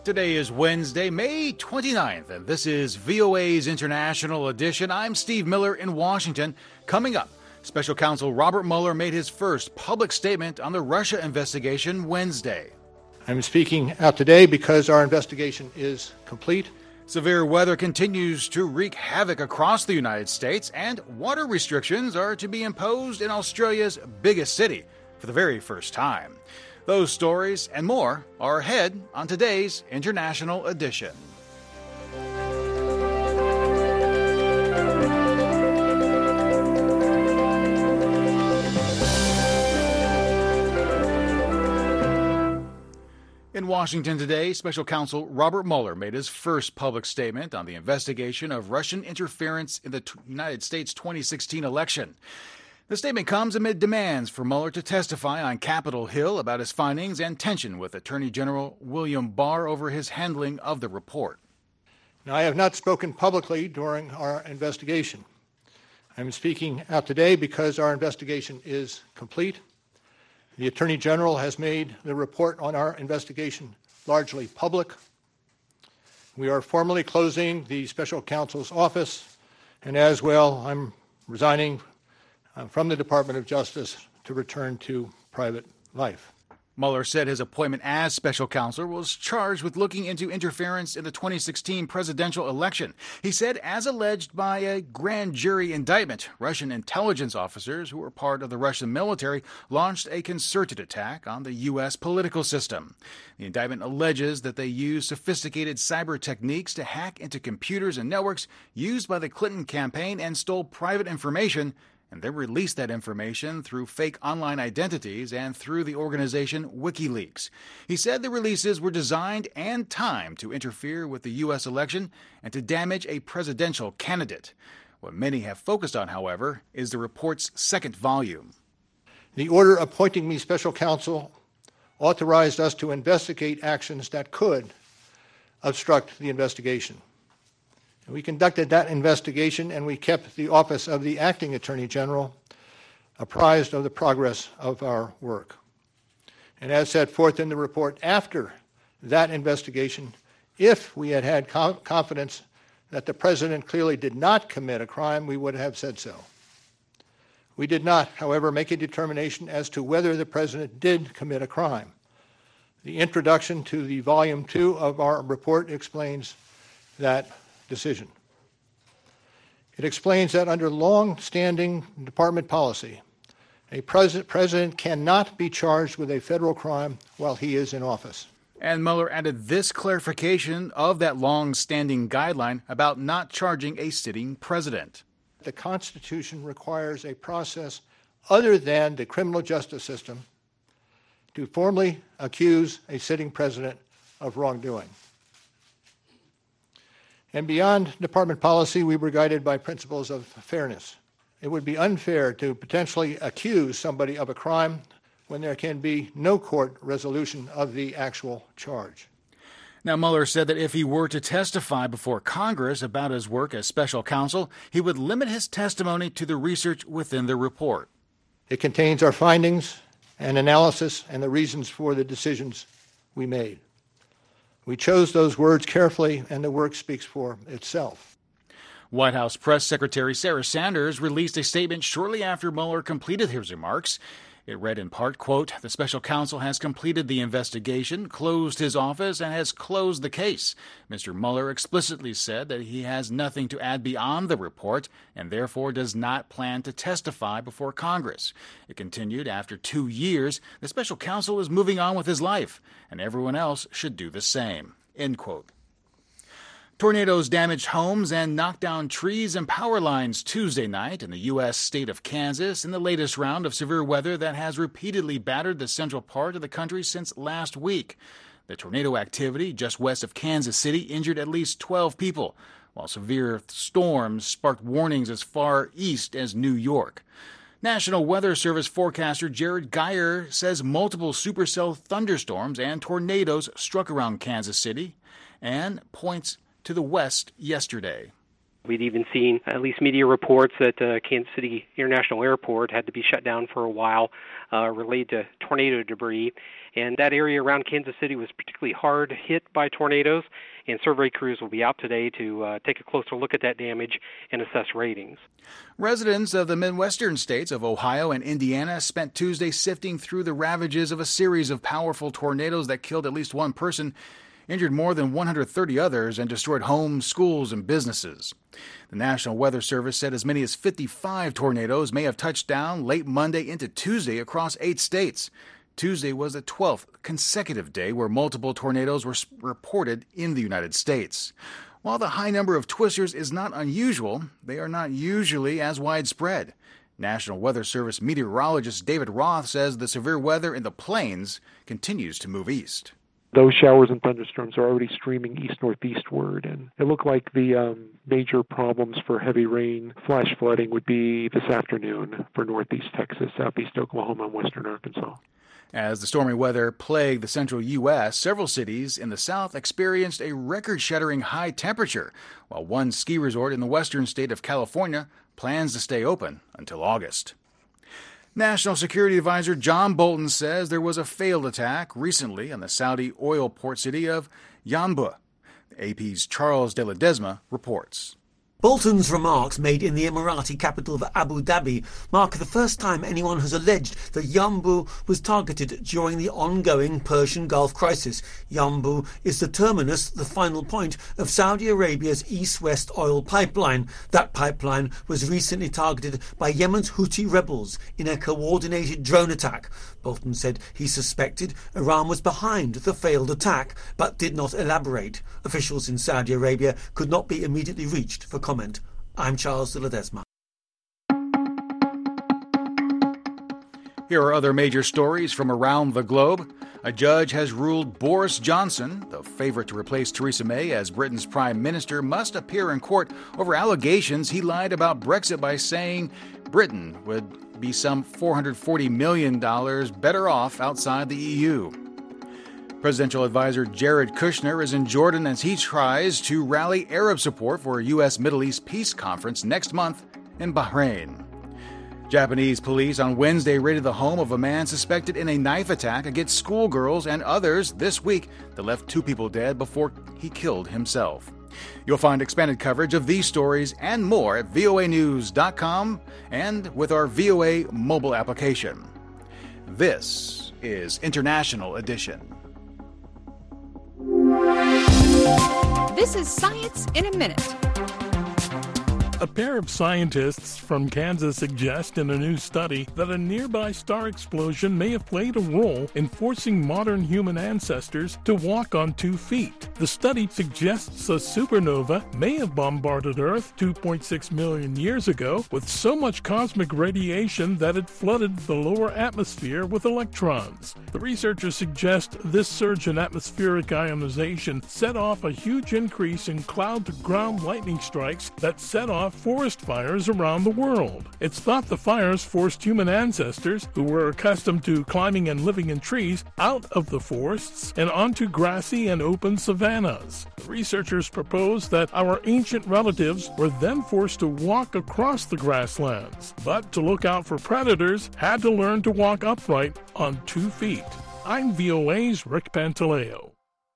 Today is Wednesday, May 29th, and this is VOA's International Edition. I'm Steve Miller in Washington. Coming up, Special Counsel Robert Mueller made his first public statement on the Russia investigation Wednesday. I'm speaking out today because our investigation is complete. Severe weather continues to wreak havoc across the United States, and water restrictions are to be imposed in Australia's biggest city for the very first time. Those stories and more are ahead on today's International Edition. In Washington today, Special Counsel Robert Mueller made his first public statement on the investigation of Russian interference in the United States 2016 election. The statement comes amid demands for Mueller to testify on Capitol Hill about his findings and tension with Attorney General William Barr over his handling of the report. Now, I have not spoken publicly during our investigation. I'm speaking out today because our investigation is complete. The Attorney General has made the report on our investigation largely public. We are formally closing the Special Counsel's office, and as well, I'm resigning from the Department of Justice to return to private life. Mueller said his appointment as special counsel was charged with looking into interference in the 2016 presidential election. He said, as alleged by a grand jury indictment, Russian intelligence officers who were part of the Russian military launched a concerted attack on the U.S. political system. The indictment alleges that they used sophisticated cyber techniques to hack into computers and networks used by the Clinton campaign and stole private information, and then released that information through fake online identities and through the organization WikiLeaks. He said the releases were designed and timed to interfere with the U.S. election and to damage a presidential candidate. What many have focused on, however, is the report's second volume. The order appointing me special counsel authorized us to investigate actions that could obstruct the investigation. We conducted that investigation, and we kept the Office of the Acting Attorney General apprised of the progress of our work. And as set forth in the report, after that investigation, if we had had confidence that the President clearly did not commit a crime, we would have said so. We did not, however, make a determination as to whether the President did commit a crime. The introduction to the Volume 2 of our report explains that decision. It explains that under long-standing department policy, a president cannot be charged with a federal crime while he is in office. And Mueller added this clarification of that long-standing guideline about not charging a sitting president. The Constitution requires a process other than the criminal justice system to formally accuse a sitting president of wrongdoing. And beyond department policy, we were guided by principles of fairness. It would be unfair to potentially accuse somebody of a crime when there can be no court resolution of the actual charge. Now, Mueller said that if he were to testify before Congress about his work as special counsel, he would limit his testimony to the research within the report. It contains our findings and analysis and the reasons for the decisions we made. We chose those words carefully, and the work speaks for itself. White House Press Secretary Sarah Sanders released a statement shortly after Mueller completed his remarks. It read in part, quote, "The special counsel has completed the investigation, closed his office, and has closed the case. Mr. Mueller explicitly said that he has nothing to add beyond the report and therefore does not plan to testify before Congress." It continued, after 2 years, the special counsel is moving on with his life, and everyone else should do the same, end quote. Tornadoes damaged homes and knocked down trees and power lines Tuesday night in the U.S. state of Kansas in the latest round of severe weather that has repeatedly battered the central part of the country since last week. The tornado activity just west of Kansas City injured at least 12 people, while severe storms sparked warnings as far east as New York. National Weather Service forecaster Jared Geyer says multiple supercell thunderstorms and tornadoes struck around Kansas City and points to the west yesterday. We'd even seen at least media reports that Kansas City International Airport had to be shut down for a while related to tornado debris. And that area around Kansas City was particularly hard hit by tornadoes, and survey crews will be out today to take a closer look at that damage and assess ratings. Residents of the Midwestern states of Ohio and Indiana spent Tuesday sifting through the ravages of a series of powerful tornadoes that killed at least one person, injured more than 130 others, and destroyed homes, schools, and businesses. The National Weather Service said as many as 55 tornadoes may have touched down late Monday into Tuesday across 8 states. Tuesday was the 12th consecutive day where multiple tornadoes were reported in the United States. While the high number of twisters is not unusual, they are not usually as widespread. National Weather Service meteorologist David Roth says the severe weather in the plains continues to move east. Those showers and thunderstorms are already streaming east-northeastward, and it looked like the major problems for heavy rain, flash flooding would be this afternoon for northeast Texas, southeast Oklahoma, and western Arkansas. As the stormy weather plagued the central U.S., several cities in the south experienced a record-shattering high temperature, while one ski resort in the western state of California plans to stay open until August. National Security Advisor John Bolton says there was a failed attack recently on the Saudi oil port city of Yanbu. AP's Charles de Ledesma reports. Bolton's remarks made in the Emirati capital of Abu Dhabi mark the first time anyone has alleged that Yanbu was targeted during the ongoing Persian Gulf crisis. Yanbu is the terminus, the final point, of Saudi Arabia's east-west oil pipeline. That pipeline was recently targeted by Yemen's Houthi rebels in a coordinated drone attack. Bolton said he suspected Iran was behind the failed attack, but did not elaborate. Officials in Saudi Arabia could not be immediately reached for comment. I'm Charles de Ledesma. Here are other major stories from around the globe. A judge has ruled Boris Johnson, the favorite to replace Theresa May as Britain's prime minister, must appear in court over allegations he lied about Brexit by saying Britain would be some $440 million better off outside the EU. Presidential advisor Jared Kushner is in Jordan as he tries to rally Arab support for a U.S. Middle East peace conference next month in Bahrain. Japanese police on Wednesday raided the home of a man suspected in a knife attack against schoolgirls and others this week that left 2 people dead before he killed himself. You'll find expanded coverage of these stories and more at voanews.com and with our VOA mobile application. This is International Edition. This is Science in a Minute. A pair of scientists from Kansas suggest in a new study that a nearby star explosion may have played a role in forcing modern human ancestors to walk on 2 feet. The study suggests a supernova may have bombarded Earth 2.6 million years ago with so much cosmic radiation that it flooded the lower atmosphere with electrons. The researchers suggest this surge in atmospheric ionization set off a huge increase in cloud-to-ground lightning strikes that set off forest fires around the world. It's thought the fires forced human ancestors, who were accustomed to climbing and living in trees, out of the forests and onto grassy and open savannas. The researchers propose that our ancient relatives were then forced to walk across the grasslands, but to look out for predators had to learn to walk upright on 2 feet. I'm VOA's Rick Pantaleo.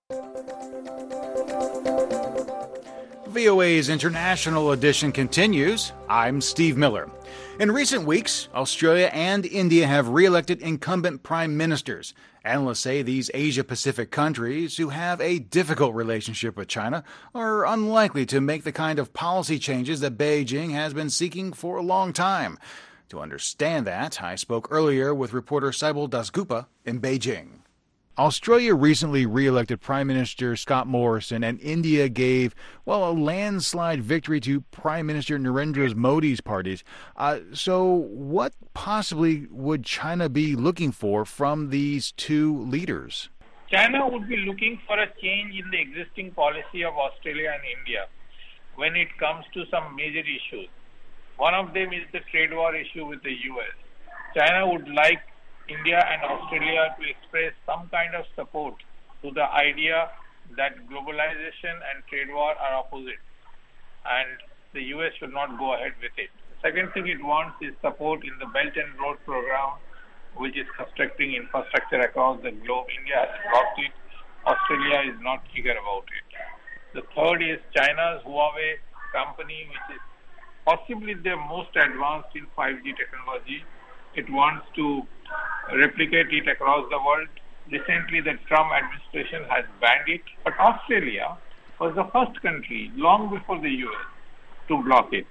VOA's International Edition continues. I'm Steve Miller. In recent weeks, Australia and India have re-elected incumbent prime ministers. Analysts say these Asia-Pacific countries, who have a difficult relationship with China, are unlikely to make the kind of policy changes that Beijing has been seeking for a long time. To understand that, I spoke earlier with reporter Saibal Dasgupta in Beijing. Australia recently re-elected Prime Minister Scott Morrison, and India gave, a landslide victory to Prime Minister Narendra Modi's parties. So what possibly would China be looking for from these 2 leaders? China would be looking for a change in the existing policy of Australia and India when it comes to some major issues. One of them is the trade war issue with the U.S. China would like India and Australia to express some kind of support to the idea that globalization and trade war are opposite, and the U.S. should not go ahead with it. The second thing it wants is support in the Belt and Road program, which is constructing infrastructure across the globe. India has blocked it. Australia is not eager about it. The third is China's Huawei company, which is possibly the most advanced in 5G technology. It wants to replicate it across the world. Recently, the Trump administration has banned it, but Australia was the first country, long before the US, to block it.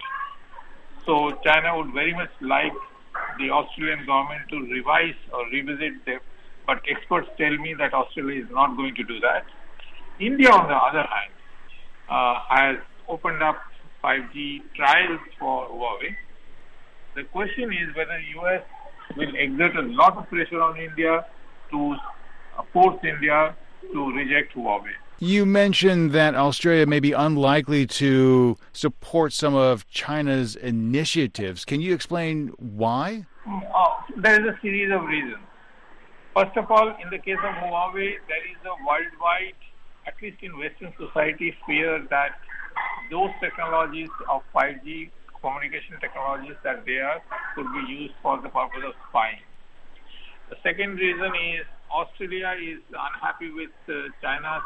So China would very much like the Australian government to revise or revisit them, but experts tell me that Australia is not going to do that. India, on the other hand, has opened up 5G trials for Huawei. The question is whether US will exert a lot of pressure on India to force India to reject Huawei. You mentioned that Australia may be unlikely to support some of China's initiatives. Can you explain why? There is a series of reasons. First of all, in the case of Huawei, there is a worldwide, at least in Western society, fear that those technologies of 5G communication technologies that they are could be used for the purpose of spying. The second reason is Australia is unhappy with China's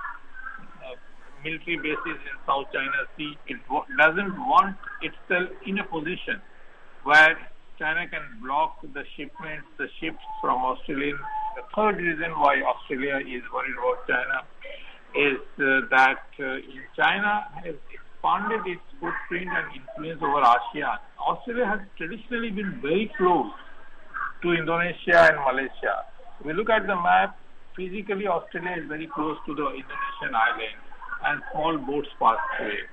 military bases in South China Sea. It doesn't want itself in a position where China can block the shipments, the ships from Australia. The third reason why Australia is worried about China is that China has expanded its footprint and influence over ASEAN. Australia has traditionally been very close to Indonesia and Malaysia. If we look at the map, physically Australia is very close to the Indonesian island and small boats pass through it.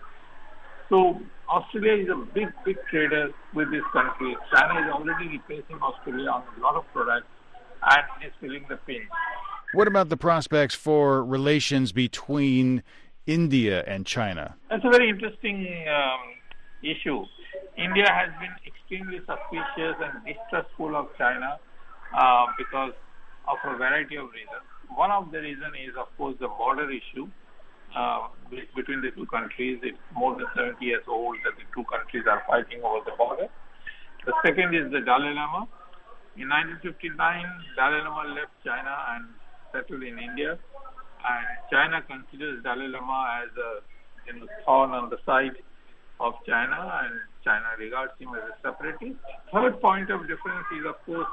So Australia is a big trader with this country. China is already replacing Australia on a lot of products and is feeling the pinch. What about the prospects for relations between India and China? That's a very interesting issue. India has been extremely suspicious and distrustful of China because of a variety of reasons. One of the reasons is, of course, the border issue between the two countries. It's more than 70 years old that the two countries are fighting over the border. The second is the Dalai Lama. In 1959, Dalai Lama left China and settled in India, and China considers Dalai Lama as a thorn on the side of China, and China regards him as a separatist. Third point of difference is, of course,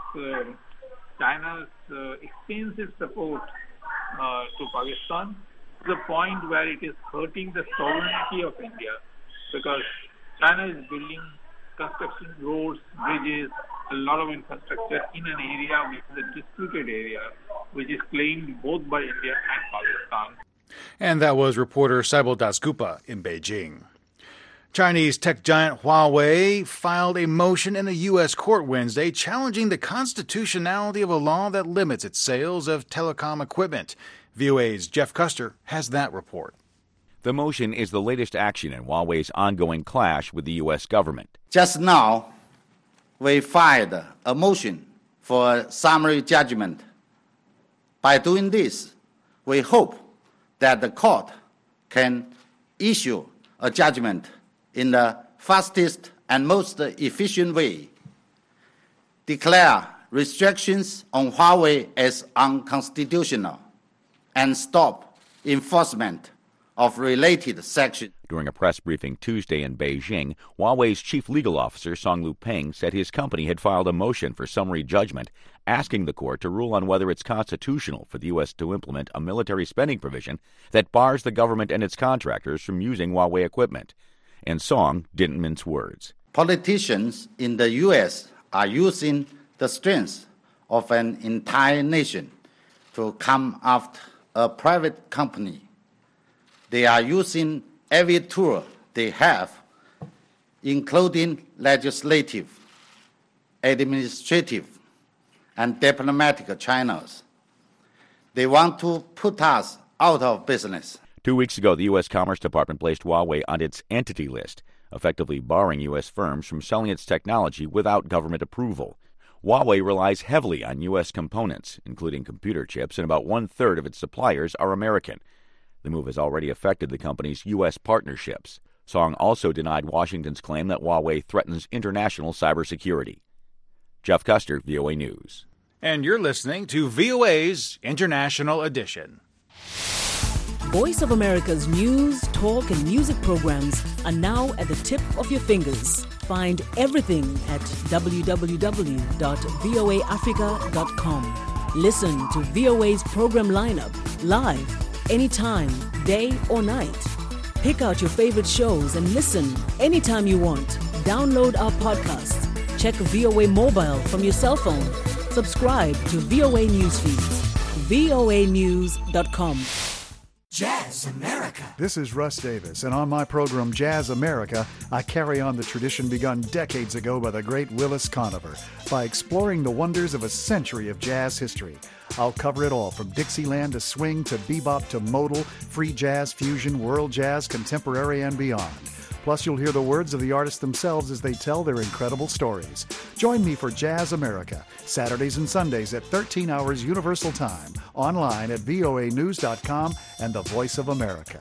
China's extensive support to Pakistan, to the point where it is hurting the sovereignty of India, because China is building construction roads, bridges, a lot of infrastructure in an area which is a disputed area, which is claimed both by India and Pakistan. And that was reporter Saibal Dasgupta in Beijing. Chinese tech giant Huawei filed a motion in a U.S. court Wednesday challenging the constitutionality of a law that limits its sales of telecom equipment. VOA's Jeff Custer has that report. The motion is the latest action in Huawei's ongoing clash with the U.S. government. Just now, we filed a motion for summary judgment. By doing this, we hope that the court can issue a judgment in the fastest and most efficient way, declare restrictions on Huawei as unconstitutional, and stop enforcement of related sections. During a press briefing Tuesday in Beijing, Huawei's chief legal officer, Song Luping, said his company had filed a motion for summary judgment asking the court to rule on whether it's constitutional for the U.S. to implement a military spending provision that bars the government and its contractors from using Huawei equipment. And Song didn't mince words. Politicians in the U.S. are using the strength of an entire nation to come after a private company. They are using every tool they have, including legislative, administrative, and diplomatic channels. They want to put us out of business. 2 weeks ago, the U.S. Commerce Department placed Huawei on its entity list, effectively barring U.S. firms from selling its technology without government approval. Huawei relies heavily on U.S. components, including computer chips, and about one-third of its suppliers are American. The move has already affected the company's U.S. partnerships. Song also denied Washington's claim that Huawei threatens international cybersecurity. Jeff Custer, VOA News. And you're listening to VOA's International Edition. Voice of America's news, talk, and music programs are now at the tip of your fingers. Find everything at www.voaafrica.com. Listen to VOA's program lineup live, anytime, day or night. Pick out your favorite shows and listen anytime you want. Download our podcast. Check VOA Mobile from your cell phone. Subscribe to VOA News feeds. voanews.com. Jazz America. This is Russ Davis, and on my program Jazz America, I carry on the tradition begun decades ago by the great Willis Conover by exploring the wonders of a century of jazz history. I'll cover it all, from Dixieland to swing to bebop to modal, free jazz, fusion, world jazz, contemporary, and beyond. Plus, you'll hear the words of the artists themselves as they tell their incredible stories. Join me for Jazz America, Saturdays and Sundays at 13 hours Universal Time, online at voanews.com and the Voice of America.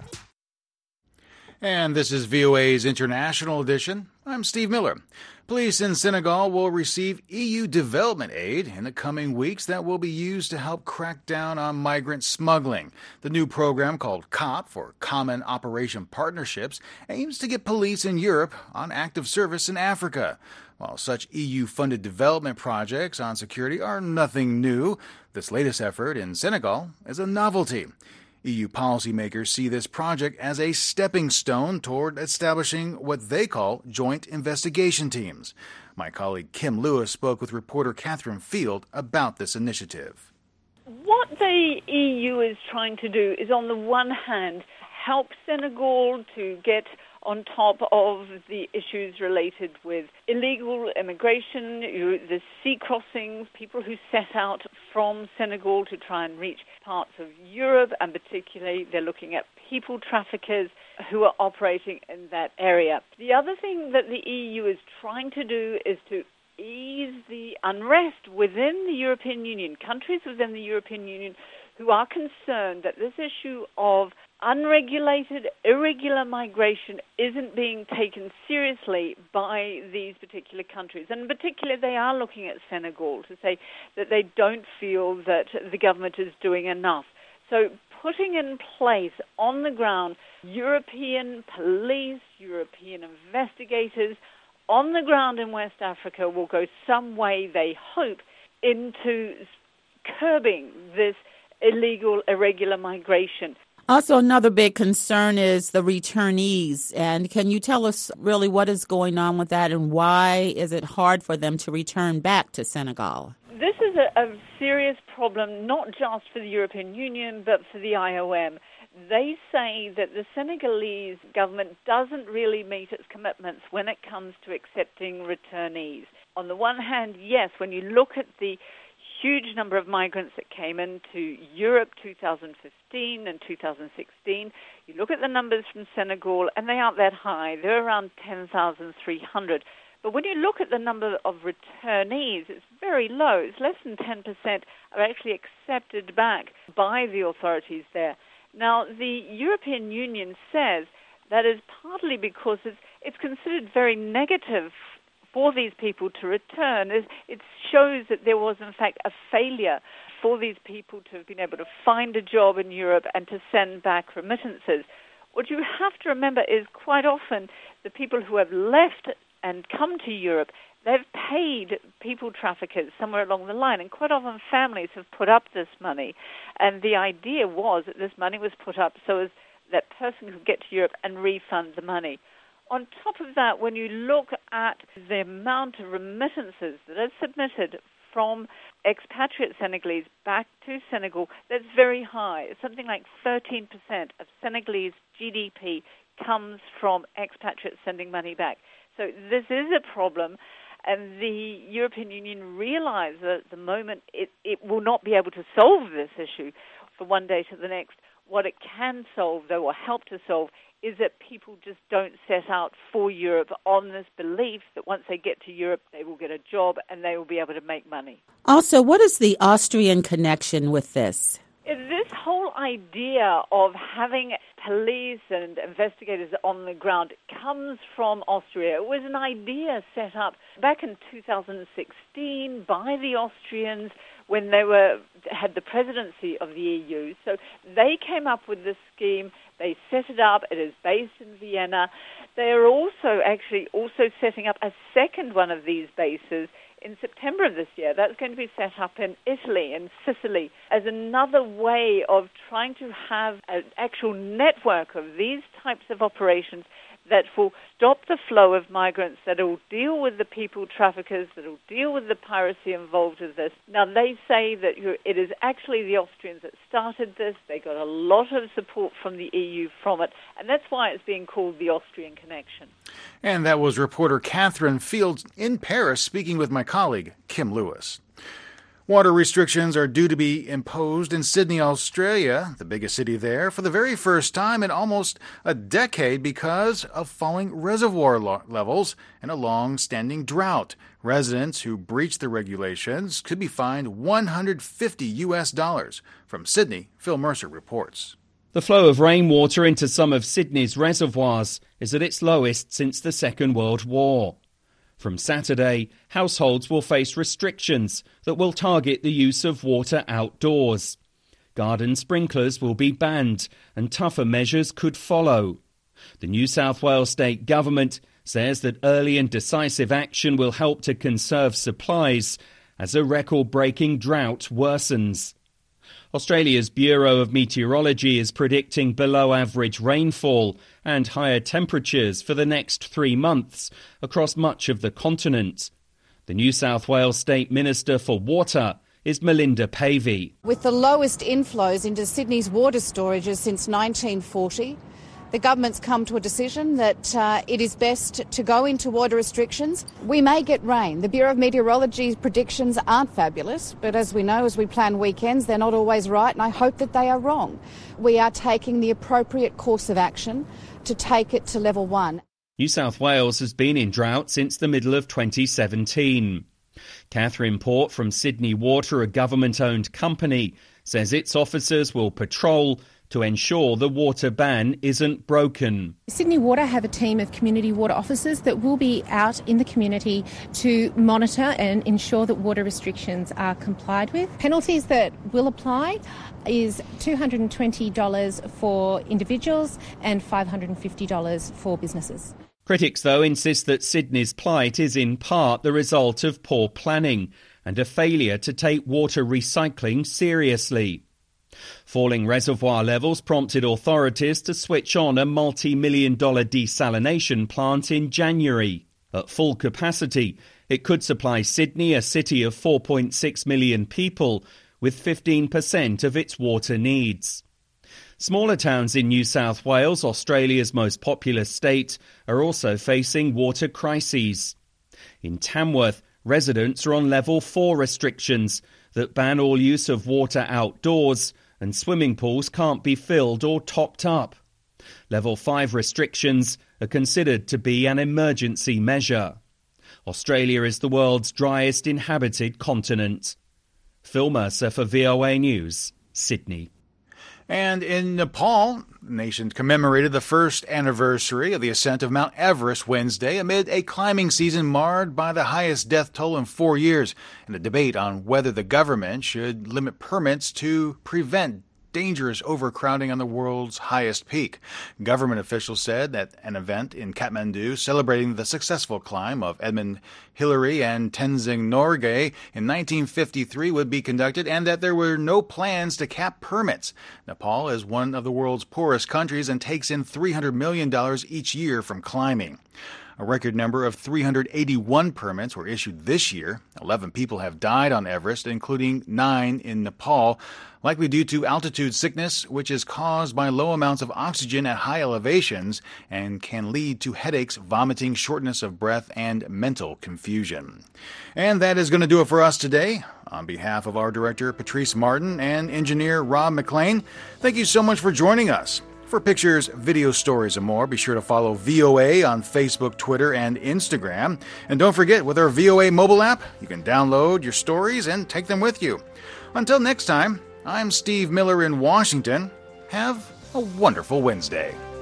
And this is VOA's International Edition. I'm Steve Miller. Police in Senegal will receive EU development aid in the coming weeks that will be used to help crack down on migrant smuggling. The new program, called COP, for Common Operation Partnerships, aims to get police in Europe on active service in Africa. While such EU-funded development projects on security are nothing new, this latest effort in Senegal is a novelty. EU policymakers see this project as a stepping stone toward establishing what they call joint investigation teams. My colleague Kim Lewis spoke with reporter Catherine Field about this initiative. What the EU is trying to do is, on the one hand, help Senegal to get on top of the issues related with illegal immigration, the sea crossings, people who set out from Senegal to try and reach parts of Europe, and particularly they're looking at people traffickers who are operating in that area. The other thing that the EU is trying to do is to ease the unrest within the European Union, countries within the European Union who are concerned that this issue of unregulated, irregular migration isn't being taken seriously by these particular countries. And in particular, they are looking at Senegal to say that they don't feel that the government is doing enough. So putting in place on the ground European police, European investigators on the ground in West Africa will go some way, they hope, into curbing this illegal, irregular migration. Also, another big concern is the returnees. And can you tell us really what is going on with that, and why is it hard for them to return back to Senegal? This is a serious problem, not just for the European Union, but for the IOM. They say that the Senegalese government doesn't really meet its commitments when it comes to accepting returnees. On the one hand, yes, when you look at the huge number of migrants that came into Europe 2015 and 2016. You look at the numbers from Senegal, and they aren't that high. They're around 10,300. But when you look at the number of returnees, it's very low. It's less than 10% are actually accepted back by the authorities there. Now, the European Union says that is partly because it's considered very negative for these people to return. It shows that there was, in fact, a failure for these people to have been able to find a job in Europe and to send back remittances. What you have to remember is quite often the people who have left and come to Europe, they've paid people traffickers somewhere along the line, and quite often families have put up this money. And the idea was that this money was put up so as that person could get to Europe and refund the money. On top of that, when you look at the amount of remittances that are submitted from expatriate Senegalese back to Senegal, that's very high. It's something like 13% of Senegalese GDP comes from expatriates sending money back. So this is a problem, and the European Union realizes that at the moment it will not be able to solve this issue from one day to the next. What it can solve, though, or help to solve, is that people just don't set out for Europe on this belief that once they get to Europe, they will get a job and they will be able to make money. Also, what is the Austrian connection with this? This whole idea of having police and investigators on the ground comes from Austria. It was an idea set up back in 2016 by the Austrians when they had the presidency of the EU. So they came up with this scheme. They set it up. It is based in Vienna. They are also setting up a second one of these bases in September of this year. That's going to be set up in Italy, in Sicily, as another way of trying to have an actual network of these types of operations that will stop the flow of migrants, that will deal with the people traffickers, that will deal with the piracy involved with this. Now, they say that it is actually the Austrians that started this. They got a lot of support from the EU from it, and that's why it's being called the Austrian Connection. And that was reporter Catherine Fields in Paris speaking with my colleague, Kim Lewis. Water restrictions are due to be imposed in Sydney, Australia, the biggest city there, for the very first time in almost a decade because of falling reservoir levels and a long-standing drought. Residents who breach the regulations could be fined $150. From Sydney, Phil Mercer reports. The flow of rainwater into some of Sydney's reservoirs is at its lowest since the Second World War. From Saturday, households will face restrictions that will target the use of water outdoors. Garden sprinklers will be banned and tougher measures could follow. The New South Wales state government says that early and decisive action will help to conserve supplies as a record-breaking drought worsens. Australia's Bureau of Meteorology is predicting below-average rainfall and higher temperatures for the next 3 months across much of the continent. The New South Wales State Minister for Water is Melinda Pavey. With the lowest inflows into Sydney's water storages since 1940, the government's come to a decision that it is best to go into water restrictions. We may get rain. The Bureau of Meteorology's predictions aren't fabulous, but as we know, as we plan weekends, they're not always right, and I hope that they are wrong. We are taking the appropriate course of action to take it to level 1. New South Wales has been in drought since the middle of 2017. Catherine Port from Sydney Water, a government-owned company, says its officers will patrol to ensure the water ban isn't broken. Sydney Water have a team of community water officers that will be out in the community to monitor and ensure that water restrictions are complied with. Penalties that will apply is $220 for individuals and $550 for businesses. Critics, though, insist that Sydney's plight is in part the result of poor planning and a failure to take water recycling seriously. Falling reservoir levels prompted authorities to switch on a multi-million-dollar desalination plant in January. At full capacity, it could supply Sydney, a city of 4.6 million people, with 15% of its water needs. Smaller towns in New South Wales, Australia's most populous state, are also facing water crises. In Tamworth, residents are on level 4 restrictions that ban all use of water outdoors, and swimming pools can't be filled or topped up. Level 5 restrictions are considered to be an emergency measure. Australia is the world's driest inhabited continent. Phil Mercer for VOA News, Sydney. And in Nepal, the nation commemorated the first anniversary of the ascent of Mount Everest Wednesday amid a climbing season marred by the highest death toll in 4 years and a debate on whether the government should limit permits to prevent dangerous overcrowding on the world's highest peak. Government officials said that an event in Kathmandu celebrating the successful climb of Edmund Hillary and Tenzing Norgay in 1953 would be conducted and that there were no plans to cap permits. Nepal is one of the world's poorest countries and takes in $300 million each year from climbing. A record number of 381 permits were issued this year. 11 people have died on Everest, including 9 in Nepal, likely due to altitude sickness, which is caused by low amounts of oxygen at high elevations and can lead to headaches, vomiting, shortness of breath, and mental confusion. And that is going to do it for us today. On behalf of our director, Patrice Martin, and engineer Rob McLean, thank you so much for joining us. For pictures, video stories, and more, be sure to follow VOA on Facebook, Twitter, and Instagram. And don't forget, with our VOA mobile app, you can download your stories and take them with you. Until next time, I'm Steve Miller in Washington. Have a wonderful Wednesday.